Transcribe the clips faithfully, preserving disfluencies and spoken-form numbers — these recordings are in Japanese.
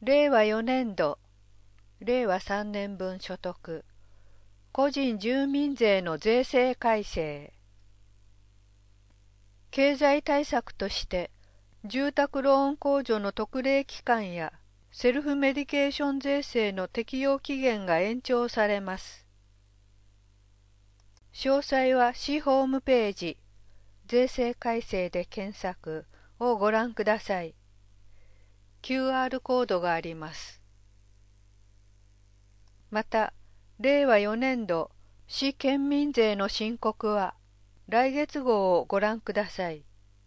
れいわよねんど、れいわさんねんぶん所得、個人住民税の税制改正。経済対策として、住宅ローン控除の特例期間やセルフメディケーション税制の適用期限が延長されます。詳細は市ホームページ、税制改正で検索をご覧ください。キューアール コードがあります。また、れいわよねんど市県民税の申告は、来月号をご覧ください。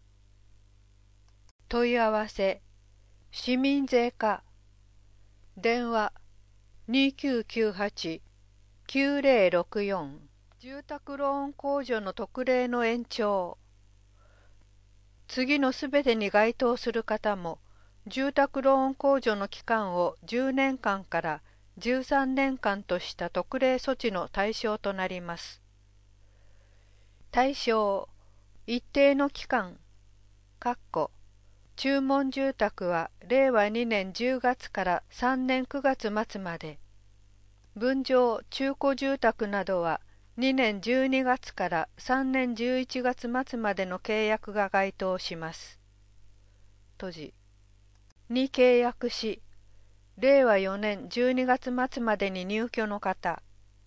問い合わせ、市民税課、電話にきゅうきゅうはち きゅうぜろろくよん、住宅ローン控除の特例の延長。次のすべてに該当する方も、住宅ローン控除の期間をじゅうねんかんからじゅうさんねんかんとした特例措置の対象となります。対象、一定の期間、かっこ注文住宅はれいわにねんじゅうがつからさんねんくがつ末まで、分譲中古住宅などはにねんじゅうにがつからさんねんじゅういちがつ末までの契約が該当します。閉じ。に契約し、れいわよねんじゅうにがつ末までに入居の方、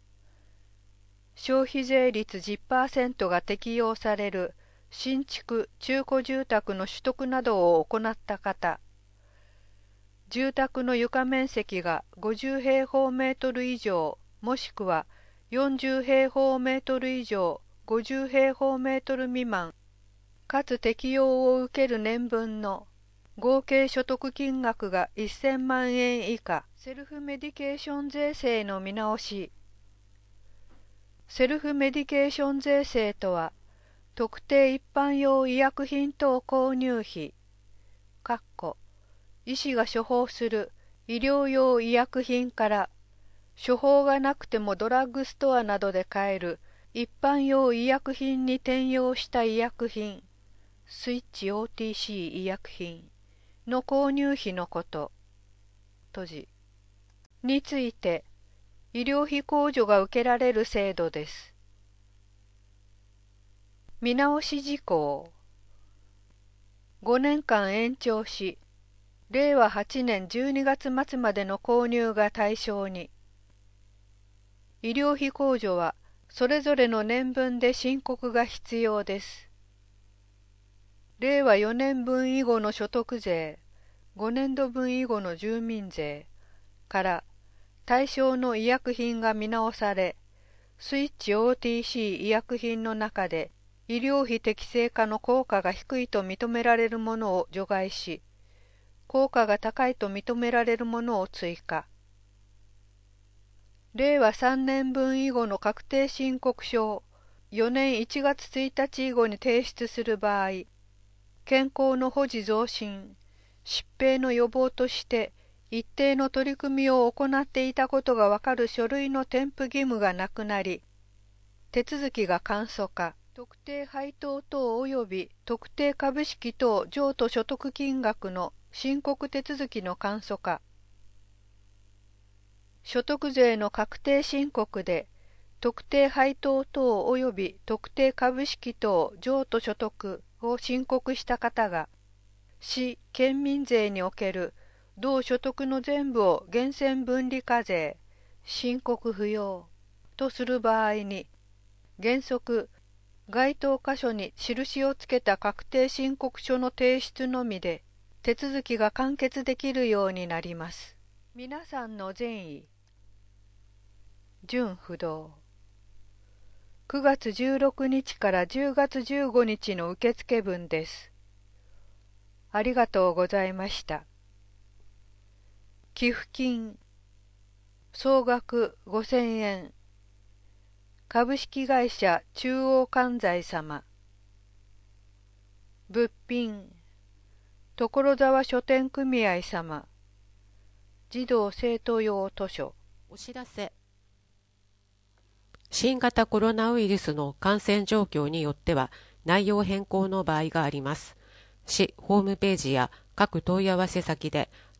消費税率 じゅっパーセント が適用される新築中古住宅の取得などを行った方、住宅の床面積がごじゅうへいほうメートル以上もしくはよんじゅうへいほうメートル以上ごじゅうへいほうメートル未満かつ適用を受ける年分の合計所得金額がせんまんえん以下、セルフメディケーション税制の見直し。セルフメディケーション税制とは、特定一般用医薬品等購入費、かっこ医師が処方する医療用医薬品から処方がなくてもドラッグストアなどで買える一般用医薬品に転用した医薬品、スイッチ オーティーシー 医薬品の購入費のこと。閉じ。について、医療費控除が受けられる制度です。見直し事項。ごねんかん延長し、れいわはちねんじゅうにがつ末までの購入が対象に。医療費控除はそれぞれの年分で申告が必要です。れいわよねんぶん以後の所得税、ごねんどぶん以後の住民税から対象の医薬品が見直され、スイッチ オーティーシー 医薬品の中で医療費適正化の効果が低いと認められるものを除外し、効果が高いと認められるものを追加。れいわさんねんぶん以後の確定申告書をよねんいちがつついたち以後に提出する場合、健康の保持増進、疾病の予防として一定の取り組みを行っていたことがわかる書類の添付義務がなくなり、手続きが簡素化、特定配当等及び特定株式等譲渡所得金額の申告手続きの簡素化、所得税の確定申告で特定配当等及び特定株式等譲渡所得を申告した方が、市・県民税における同所得の全部を源泉分離課税、申告不要とする場合に、原則、該当箇所に印をつけた確定申告書の提出のみで手続きが完結できるようになります。皆さんの善意。純不動。くがつじゅうろくにちからじゅうがつじゅうごにちの受付分です。ありがとうございました。寄付金総額ごせんえん、株式会社中央関西様。物品所沢書店組合様。児童生徒用図書。 お知らせ。新型コロナウイルスの感染状況によっては内容変更の場合があります。市ホームページや各問い合わせ先で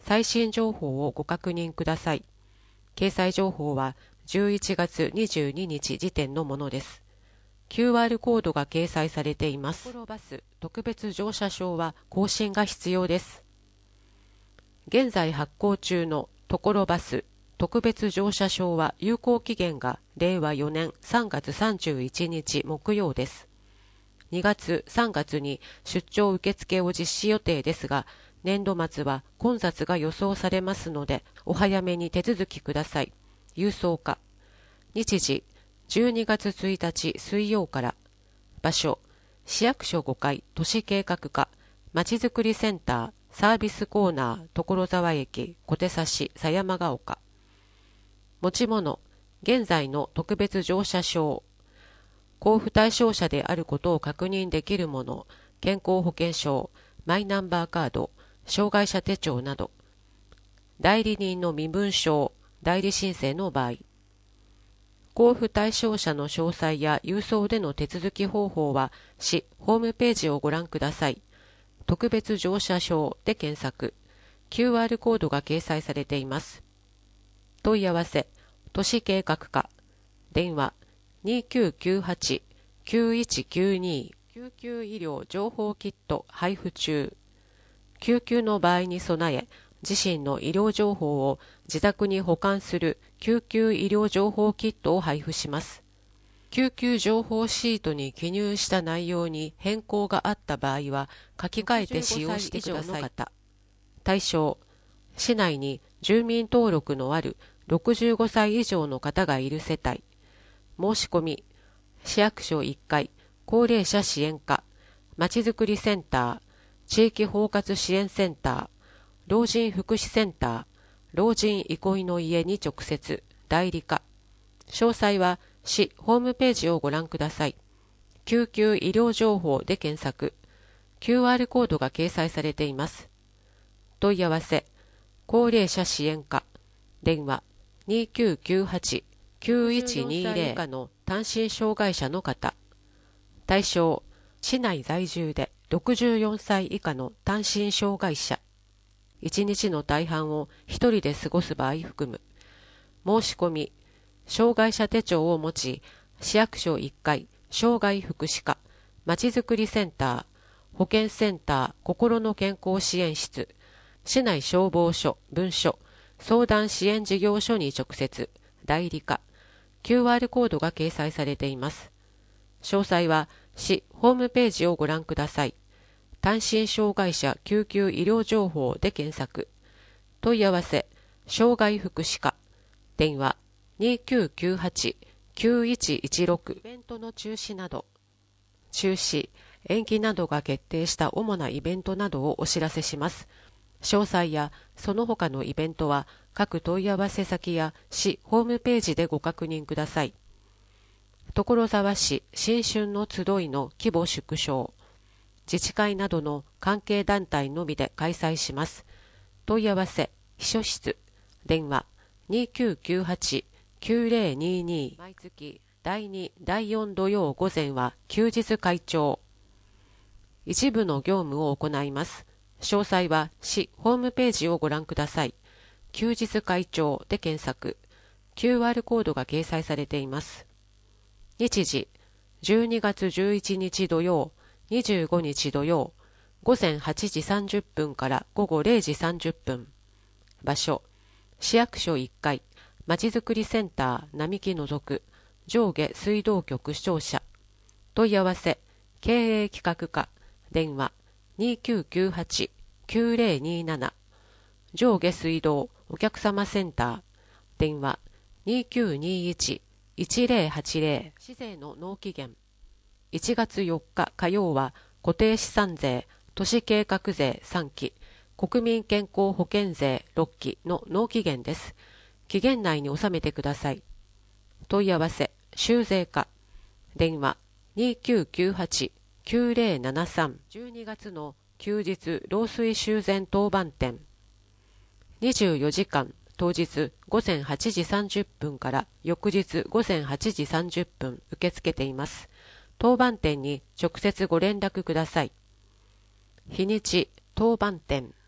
最新情報をご確認ください。掲載情報はじゅういちがつにじゅうににち時点のものです。キューアール コードが掲載されています。トコロバス特別乗車証は更新が必要です。現在発行中のトコロバス特別乗車証は有効期限がれいわよねんさんがつさんじゅういちにち木曜です。にがつ、さんがつに出張受付を実施予定ですが、年度末は混雑が予想されますので、お早めに手続きください。郵送課。日時、じゅうにがつついたち水曜から。場所、市役所ごかい都市計画課、まちづくりセンター、サービスコーナー、所沢駅、小手指、狭山ヶ丘。持ち物、現在の特別乗車証。交付対象者であることを確認できるもの、健康保険証、マイナンバーカード、障害者手帳など。代理人の身分証、代理申請の場合。交付対象者の詳細や郵送での手続き方法は、市ホームページをご覧ください。特別乗車証で検索。キューアール コードが掲載されています。問い合わせ、都市計画課。電話、にきゅうきゅうはち きゅういちきゅうに。救急医療情報キット配布中。救急の場合に備え、自身の医療情報を自宅に保管する救急医療情報キットを配布します。救急情報シートに記入した内容に変更があった場合は、書き換えて使用してください。対象、市内に住民登録のあるろくじゅうごさい以上の方がいる世帯。申し込み、市役所いっかい、高齢者支援課、まちづくりセンター、地域包括支援センター、老人福祉センター、老人憩いの家に直接、代理課。詳細は市ホームページをご覧ください。救急医療情報で検索。キューアール コードが掲載されています。問い合わせ、高齢者支援課。電話、にきゅうきゅうはち きゅういちにぜろ以下の単身障害者の方。対象、市内在住でろくじゅうよんさい以下の単身障害者。いちにちの大半を一人で過ごす場合含む。申し込み、障害者手帳を持ち、市役所いっかい、障害福祉課、まちづくりセンター、保健センター、心の健康支援室、市内消防署、分署、相談支援事業所に直接、代理課、キューアール コードが掲載されています。詳細は市ホームページをご覧ください。単身障害者救急医療情報で検索。問い合わせ、障害福祉課。電話、にきゅうきゅうはち きゅういちいちろく。イベントの中止など。中止、延期などが決定した主なイベントなどをお知らせします。詳細やその他のイベントは各問い合わせ先や市ホームページでご確認ください。所沢市新春の集いの規模縮小。自治会などの関係団体のみで開催します。問い合わせ、秘書室。電話、にきゅうきゅうはち きゅうぜろにに。毎月だいに、だいよん土曜午前は休日会長。一部の業務を行います。詳細は市ホームページをご覧ください。休日会長で検索。キューアール コードが掲載されています。日時、じゅうにがつじゅういちにち土曜、にじゅうごにち土曜、ごぜんはちじさんじゅっぷんからごごれいじさんじゅっぷん。場所、市役所いっかい、まちづくりセンター並木のぞく、上下水道局庁舎。問い合わせ、経営企画課。電話、にきゅうきゅうはち きゅうぜろになな。上下水道お客様センター。電話、にきゅうにいち いちぜろはちぜろ。市税の納期限。いちがつよっか火曜は固定資産税、都市計画税さんき、国民健康保険税ろっきの納期限です。期限内に納めてください。問い合わせ、修税課。電話、にきゅうきゅうはち きゅうぜろななさん。じゅうにがつの休日漏水修繕当番店。にじゅうよじかん、当日ごぜんはちじさんじゅっぷんから翌日ごぜんはちじさんじゅっぷん受け付けています。当番店に直接ご連絡ください。日にち、当番店。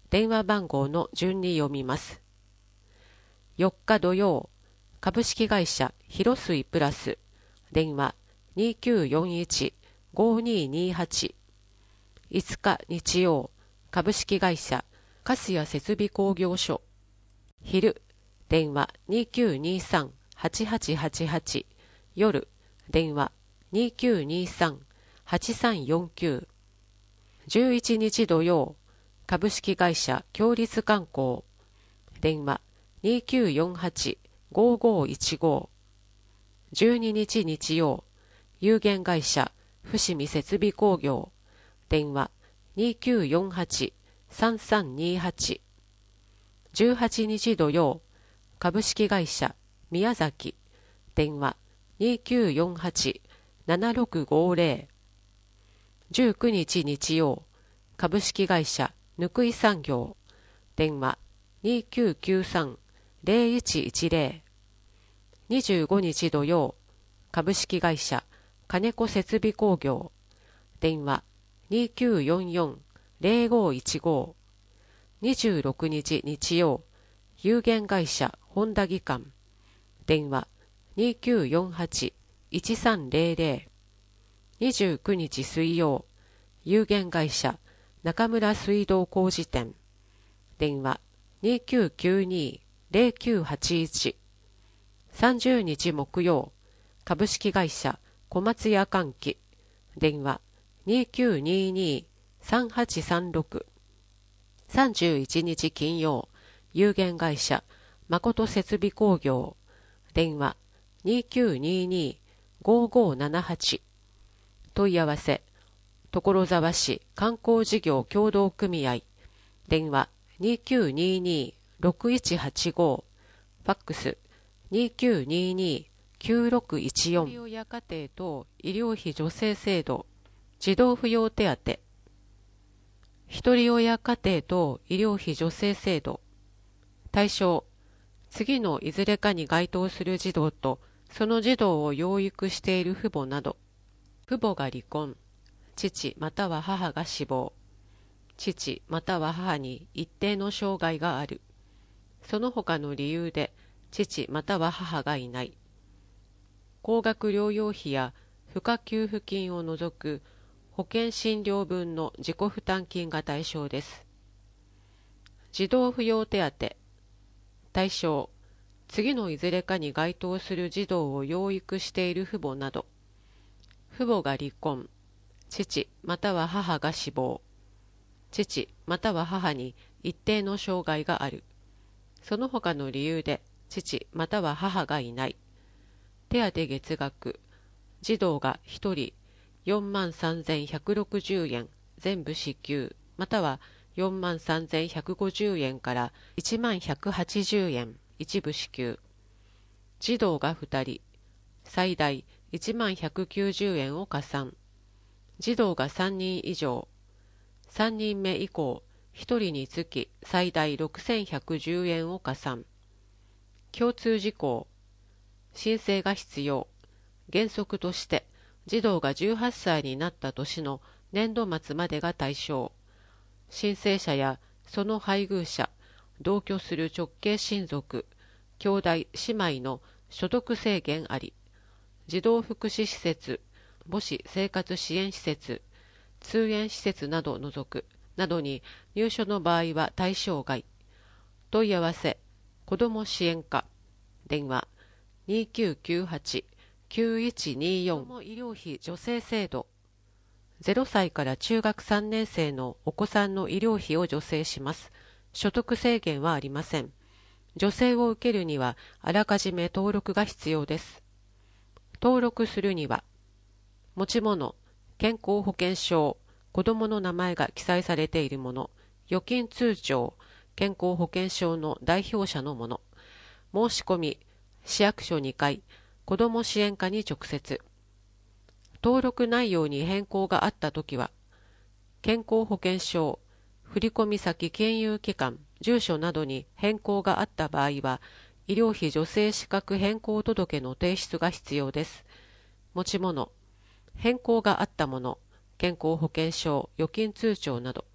電話番号の順に読みます。よっか土曜、株式会社広水プラス、電話 にきゅうよんいちごににはち。いつか日曜、株式会社粕谷設備工業所、昼、電話 にきゅうにさんはちはちはちはち、夜、電話 にきゅうにさんはちさんよんきゅう。じゅういちにち土曜、株式会社共立観光、電話 にきゅうよんはちごごいちご。じゅうににち日曜、有限会社伏見設備工業、電話 にきゅうよんはちさんさんにはち。じゅうはちにち土曜、株式会社宮崎、電話 にきゅうよんはちななろくごぜろ。じゅうくにち日曜、株式会社ぬくい産業、電話 にきゅうきゅうさんぜろいちいちぜろ。にじゅうごにち土曜、株式会社金子設備工業、電話 にきゅうよんよんぜろごいちご。にじゅうろくにち日曜、有限会社本田技官、電話 にきゅうよんはちいちさんぜろぜろ。にじゅうくにち水曜、有限会社中村水道工事店、電話 にきゅうきゅうにぜろきゅうはちいち。さんじゅうにち木曜、株式会社小松屋換気、電話 にきゅうににさんはちさんろく。さんじゅういちにち金曜、有限会社誠設備工業、電話 にきゅうににごごななはち。問い合わせ、所沢市観光事業協同組合、電話 にきゅうににろくいちはちご。ファックス にきゅうににきゅうろくいちよん。ひとり親家庭等医療費助成制度、児童扶養手当。ひとり親家庭等医療費助成制度。対象、次のいずれかに該当する児童とその児童を養育している父母など。父母が離婚、父または母が死亡、父または母に一定の障害がある、その他の理由で父または母がいない。高額療養費や付加給付金を除く保険診療分の自己負担金が対象です。児童扶養手当。対象、次のいずれかに該当する児童を養育している父母など。父母が離婚、父または母が死亡、父または母に一定の障害がある、その他の理由で父または母がいない。手当月額、児童がひとりよんまんさんぜんひゃくろくじゅうえん全部支給、またはよんまんさんぜんひゃくごじゅうえんからいちまんひゃくはちじゅうえん一部支給。児童がふたり、最大いちまんひゃくきゅうじゅうえんを加算。児童がさんにん以上、さんにんめ以降ひとりにつき最大ろくせんひゃくじゅうえんを加算。共通事項、申請が必要。原則として児童がじゅうはっさいになった年の年度末までが対象。申請者やその配偶者、同居する直系親族、兄弟姉妹の所得制限あり。児童福祉施設、母子生活支援施設、通園施設など除くなどに入所の場合は対象外。問い合わせ、子ども支援課、電話 にきゅうきゅうはちきゅういちによん。子ども医療費助成制度。ゼロさいから中学さんねん生のお子さんの医療費を助成します。所得制限はありません。助成を受けるにはあらかじめ登録が必要です。登録するには、持ち物、健康保険証、子どもの名前が記載されているもの、預金通帳、健康保険証の代表者のもの、申し込み、市役所にかい、子ども支援課に直接。登録内容に変更があったときは、健康保険証、振込先金融機関、住所などに変更があった場合は、医療費助成資格変更届の提出が必要です。持ち物、変更があったもの、健康保険証、預金通帳など、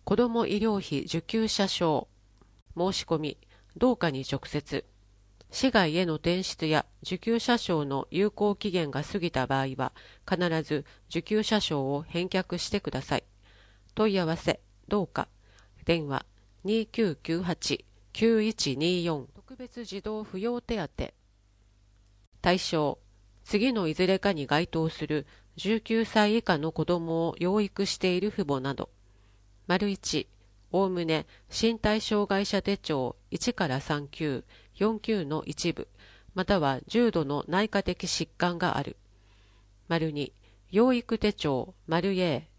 子ども医療費受給者証申し込み、同課に直接。市外への転出や受給者証の有効期限が過ぎた場合は、必ず受給者証を返却してください。問い合わせ、同課。電話、にきゅうきゅうはち きゅういちによん。特別児童扶養手当。対象、次のいずれかに該当するじゅうきゅうさい以下の子どもを養育している父母など。丸いち、おおむね身体障害者手帳いちからさん級、よん級の一部、または重度の内科的疾患がある。丸に、養育手帳、丸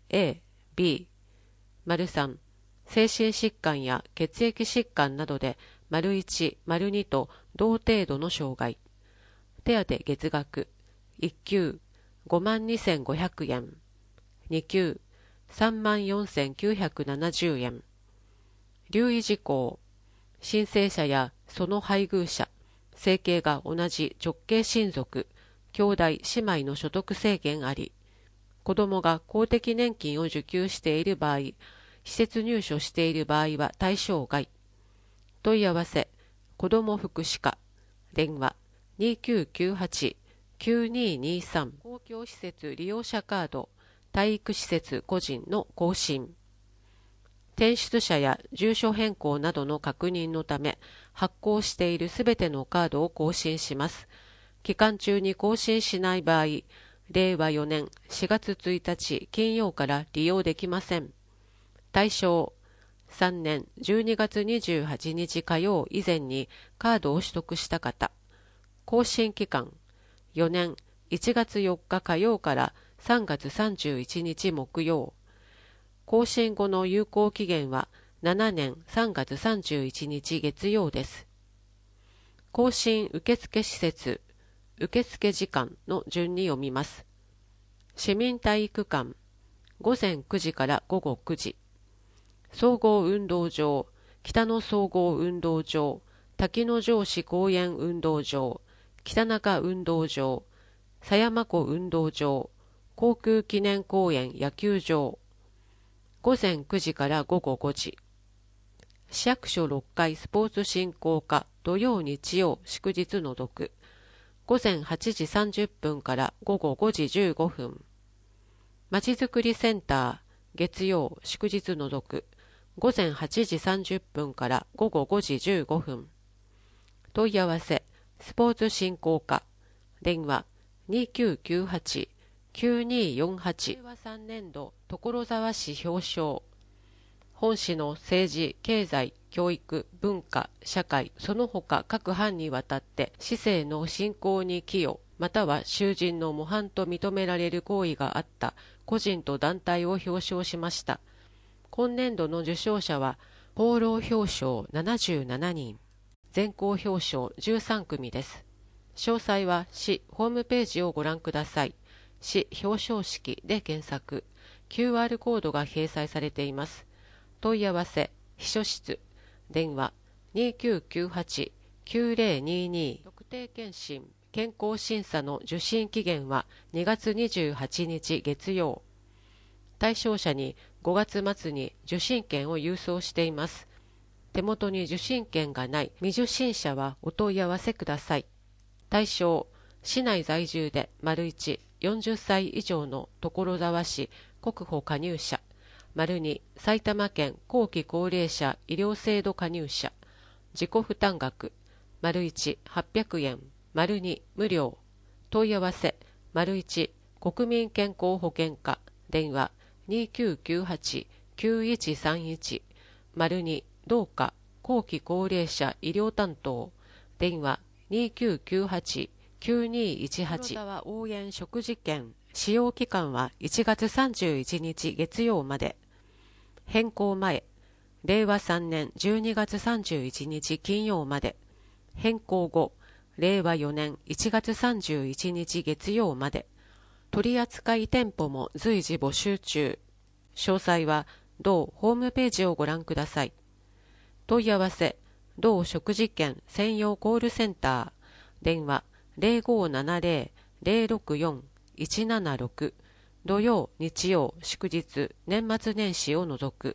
A、A、B。丸さん、精神疾患や血液疾患などで、丸いち、丸にと同程度の障害。手当月額、いっ級、ごまんにせんごひゃくえん。に級、さんまんよんせんきゅうひゃくななじゅうえん。留意事項、申請者やその配偶者、生計が同じ直系親族、兄弟姉妹の所得制限あり、子どもが公的年金を受給している場合、施設入所している場合は対象外。問い合わせ、子ども福祉課、電話、にきゅうきゅうはち きゅうににさん。公共施設利用者カード、体育施設個人の更新。転出者や住所変更などの確認のため、発行しているすべてのカードを更新します。期間中に更新しない場合、れいわよねんしがつついたち金曜から利用できません。対象、さんねんじゅうにがつにじゅうはちにち火曜以前にカードを取得した方。更新期間、よねんいちがつよっか火曜からさんがつさんじゅういちにち木曜。更新後の有効期限はななねんさんがつさんじゅういちにち月曜です。更新受付施設、受付時間の順に読みます。市民体育館、ごぜんくじからごごくじ。総合運動場、北野総合運動場、滝野城市公園運動場、北中運動場、狭山湖運動場、航空記念公園野球場。ごぜんくじからごごごじ。市役所ろっかいスポーツ振興課土曜日曜祝日除く。ごぜんはちじさんじゅっぷんからごごごじじゅうごふん。まちづくりセンター月曜祝日除く。ごぜんはちじさんじゅっぷんからごごごじじゅうごふん。問い合わせ、スポーツ振興課。電話、にきゅうきゅうはち きゅうによんはち。れいわさんねんど所沢市表彰。本市の政治、経済、教育、文化、社会、その他各藩にわたって市政の振興に寄与、または囚人の模範と認められる行為があった個人と団体を表彰しました。今年度の受賞者は、功労表彰ななじゅうななにん、全校表彰じゅうさんくみです。詳細は市ホームページをご覧ください。市表彰式で検索。キューアール コードが掲載されています。問い合わせ、秘書室、電話にきゅうきゅうはち きゅうぜろにに。特定健診、健康審査の受診期限はにがつにじゅうはちにち月曜。対象者にごがつまつに受診券を郵送しています。手元に受診券がない未受診者はお問い合わせください。対象、市内在住で丸いち、よんじゅっさい以上の所沢市国保加入者、丸に、埼玉県後期高齢者医療制度加入者、自己負担額、丸いち、はっぴゃくえん、丸に、無料。問い合わせ、丸いち、国民健康保険課、電話、にきゅうきゅうはち きゅういちさんいち、丸に、同課後期高齢者医療担当、電話、にきゅうきゅうはち きゅうにいちはち。所沢応援食事券使用期間はいちがつさんじゅういちにち月曜まで。変更前、れいわさんねんじゅうにがつさんじゅういちにち金曜まで。変更後、れいわよねんいちがつさんじゅういちにち月曜まで。取扱店舗も随時募集中。詳細は同ホームページをご覧ください。問い合わせ、同食事券専用コールセンター、電話ぜろごななぜろ ぜろろくよん いちななろく、土曜、日曜、祝日、年末年始を除く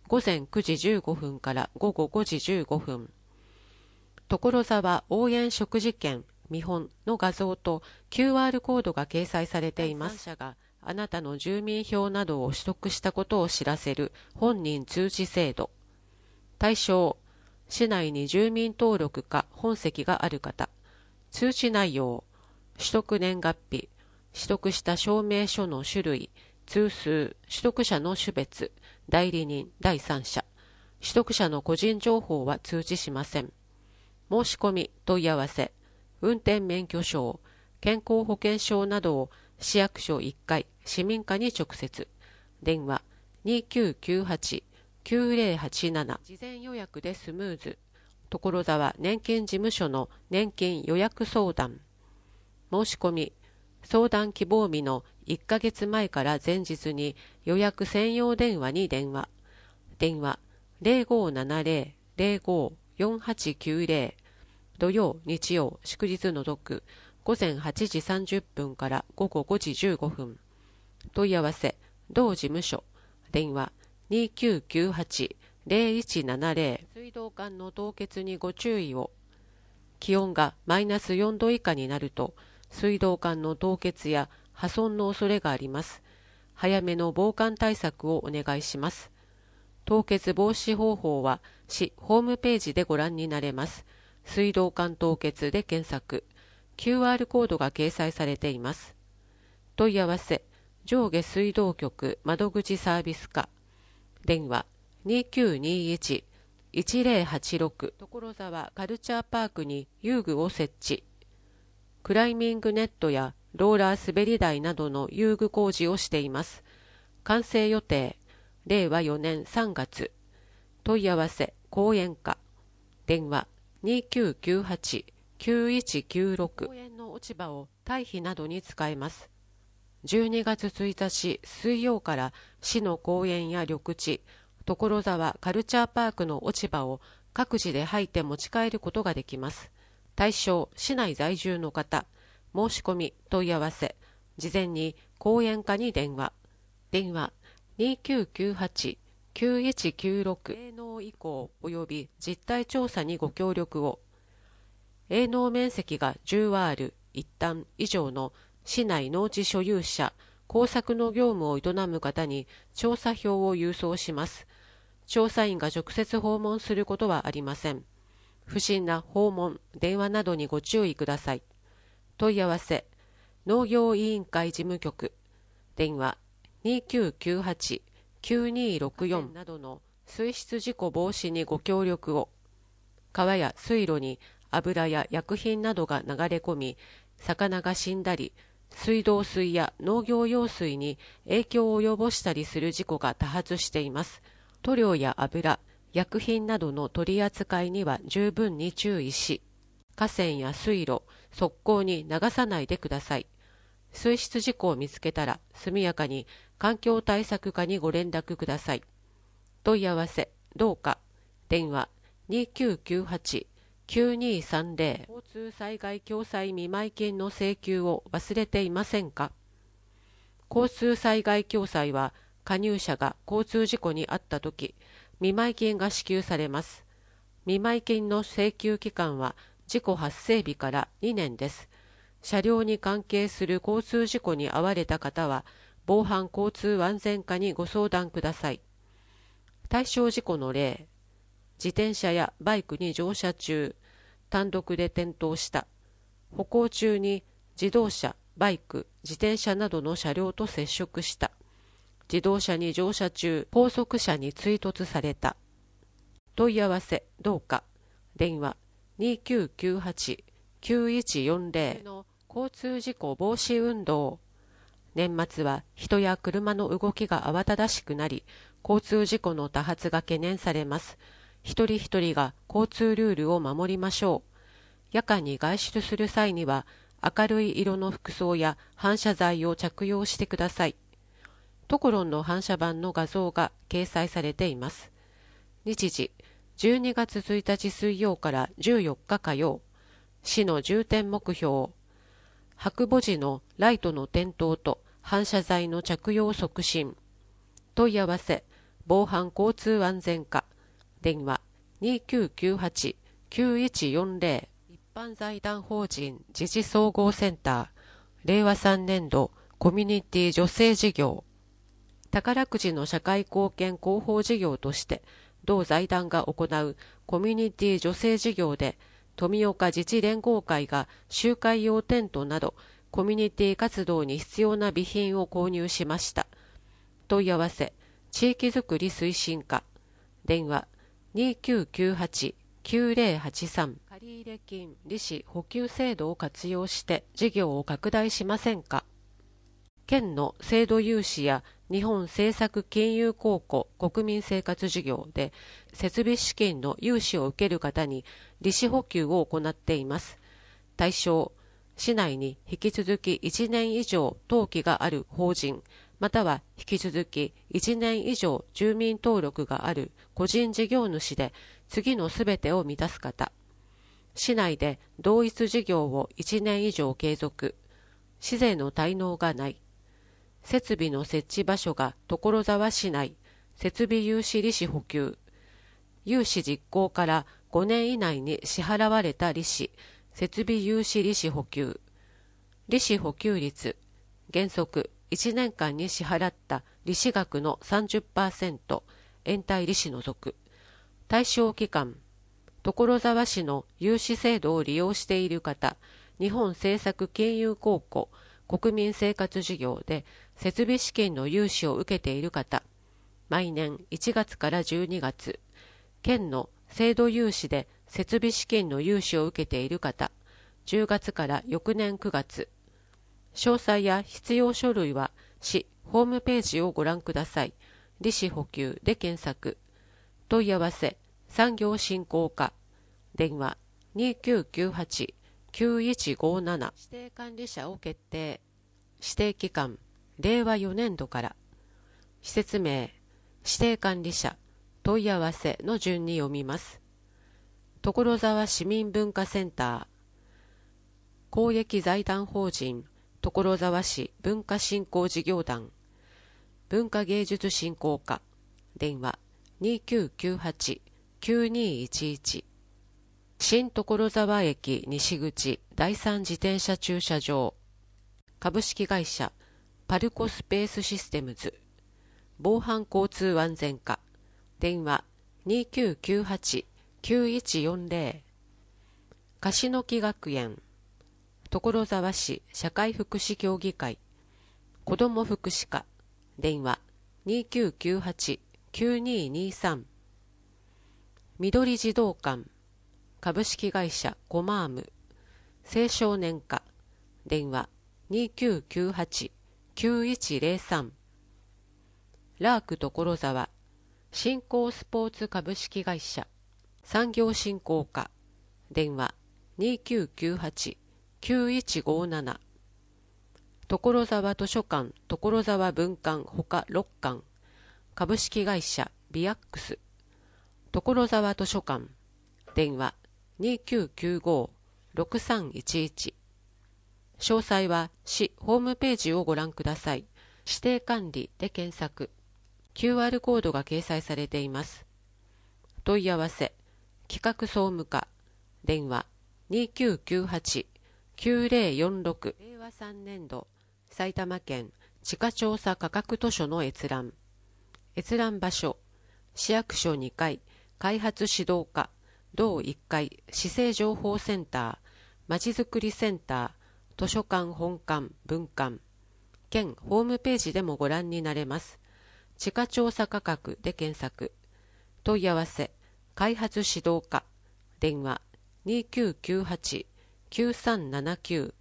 午前くじじゅうごふんから午後ごじじゅうごふん。所沢応援食事券見本の画像と キューアール コードが掲載されています。第三者があなたの住民票などを取得したことを知らせる本人通知制度。対象、市内に住民登録か本籍がある方。通知内容、取得年月日、取得した証明書の種類、通数、取得者の種別、代理人、第三者。取得者の個人情報は通知しません。申し込み、問い合わせ、運転免許証、健康保険証などを市役所いっかい、市民課に直接。電話 にきゅうきゅうはちきゅうぜろはちなな。事前予約でスムーズ。所沢年金事務所の年金予約相談。申し込み、相談希望日のいっかげつまえから前日に予約専用電話に電話。電話 ゼロごななゼロ ゼロご よんはちきゅうゼロ。土曜、日曜、祝日除く午前はちじさんじゅっぷんから午後ごじじゅうごふん。問い合わせ、同事務所。電話 にきゅうきゅうはち ゼロいちななゼロ。水道管の凍結にご注意を。気温がマイナスよんど以下になると、水道管の凍結や破損の恐れがあります。早めの防寒対策をお願いします。凍結防止方法は市ホームページでご覧になれます。水道管凍結で検索。キューアール コードが掲載されています。問い合わせ、上下水道局窓口サービス課。電話 にきゅうにいち いちゼロはちろく。所沢カルチャーパークに遊具を設置。クライミングネットやローラー滑り台などの遊具工事をしています。完成予定、れいわよねんさんがつ。問い合わせ、公園課。電話にきゅうきゅうはち きゅういちきゅうろく。公園の落ち葉を堆肥などに使えます。じゅうにがつついたち水曜から市の公園や緑地、所沢カルチャーパークの落ち葉を各自で掃いて持ち帰ることができます。対象、市内在住の方。申し込み、問い合わせ。事前に公園課に電話。電話にきゅうきゅうはち きゅういちきゅうろく。営農移行及び実態調査にご協力を。営農面積がじゅうアール一旦以上の市内農地所有者、工作の業務を営む方に調査票を郵送します。調査員が直接訪問することはありません。不審な訪問、電話などにご注意ください。問い合わせ、農業委員会事務局。電話にきゅうきゅうはち きゅうにろくよんなどの水質事故防止にご協力を。川や水路に油や薬品などが流れ込み、魚が死んだり、水道水や農業用水に影響を及ぼしたりする事故が多発しています。塗料や油、薬品などの取り扱いには十分に注意し、河川や水路、側溝に流さないでください。水質事故を見つけたら速やかに環境対策課にご連絡ください。問い合わせ、どうか。電話にきゅうきゅうはち きゅうにさんゼロ。交通災害共済見舞金の請求を忘れていませんか。交通災害共済は加入者が交通事故に遭ったとき、見舞金が支給されます。見舞金の請求期間は事故発生日からにねんです。車両に関係する交通事故に遭われた方は、防犯交通安全課にご相談ください。対象事故の例、自転車やバイクに乗車中、単独で転倒した、歩行中に自動車、バイク、自転車などの車両と接触した、自動車に乗車中、後続車に追突された。問い合わせ、どうか。電話にきゅうきゅうはち きゅういちよんゼロの交通事故防止運動。年末は人や車の動きが慌ただしくなり、交通事故の多発が懸念されます。一人一人が交通ルールを守りましょう。夜間に外出する際には、明るい色の服装や反射材を着用してください。トコロンの反射板の画像が掲載されています。日時、じゅうにがつついたち水曜からじゅうよっか火曜。市の重点目標。白母時のライトの点灯と反射材の着用促進。問い合わせ、 防犯交通安全課電話 にきゅうきゅうはちきゅういちよんゼロ 一般財団法人自治総合センターれいわさんねん度コミュニティ助成事業宝くじの社会貢献広報事業として同財団が行うコミュニティ助成事業で富岡自治連合会が集会用テントなどコミュニティ活動に必要な備品を購入しました。問い合わせ地域づくり推進課電話 にきゅうきゅうはちきゅうゼロはちさん 借入金利子補給制度を活用して事業を拡大しませんか。県の制度融資や日本政策金融公庫国民生活事業で設備資金の融資を受ける方に利子補給を行っています。対象、市内に引き続きいちねん以上登記がある法人、または引き続きいちねん以上住民登録がある個人事業主で次のすべてを満たす方。市内で同一事業をいちねん以上継続。市税の滞納がない。設備の設置場所が所沢市内、設備融資利子補給。融資実行からごねん以内に支払われた利子、設備融資利子補給。利子補給率、原則いちねんかんに支払った利子額の さんじゅっパーセント、延滞利子除く。対象期間、所沢市の融資制度を利用している方、日本政策金融公庫、国民生活事業で設備資金の融資を受けている方、毎年いちがつからじゅうにがつ、県の制度融資で設備資金の融資を受けている方、じゅうがつから翌年くがつ、詳細や必要書類は市ホームページをご覧ください。利子補給で検索。問い合わせ産業振興課電話 にきゅうきゅうはちきゅういちごなな 指定管理者を決定。指定期間れいわよねん度から施設名指定管理者問い合わせの順に読みます。所沢市民文化センター公益財団法人所沢市文化振興事業団文化芸術振興課電話 にきゅうきゅうはちきゅうにいちいち 新所沢駅西口第三自転車駐車場株式会社パルコスペースシステムズ防犯交通安全課電話 にきゅうきゅうはちきゅういちよんゼロ 樫木学園所沢市社会福祉協議会子ども福祉課電話 にきゅうきゅうはちきゅうににさん 緑児童館株式会社コマーム青少年課電話 にきゅうきゅうはちきゅういちゼロさん ラーク所沢振興スポーツ株式会社産業振興課電話 にきゅうきゅうはちきゅういちごなな 所沢図書館所沢分館ほかろっかん株式会社ビアックス所沢図書館電話 にきゅうきゅうごろくさんいちいち 詳細は市ホームページをご覧ください。指定管理で検索。 キューアール コードが掲載されています。問い合わせ企画総務課電話 にきゅうきゅうはちきゅうゼロよんろく れいわさんねん度埼玉県地価調査価格図書の閲覧閲覧場所市役所にかい開発指導課同いっかい市政情報センターまちづくりセンター図書館本館分館県ホームページでもご覧になれます。地価調査価格で検索。問い合わせ開発指導課電話 にきゅうきゅうはちきゅうさんななきゅう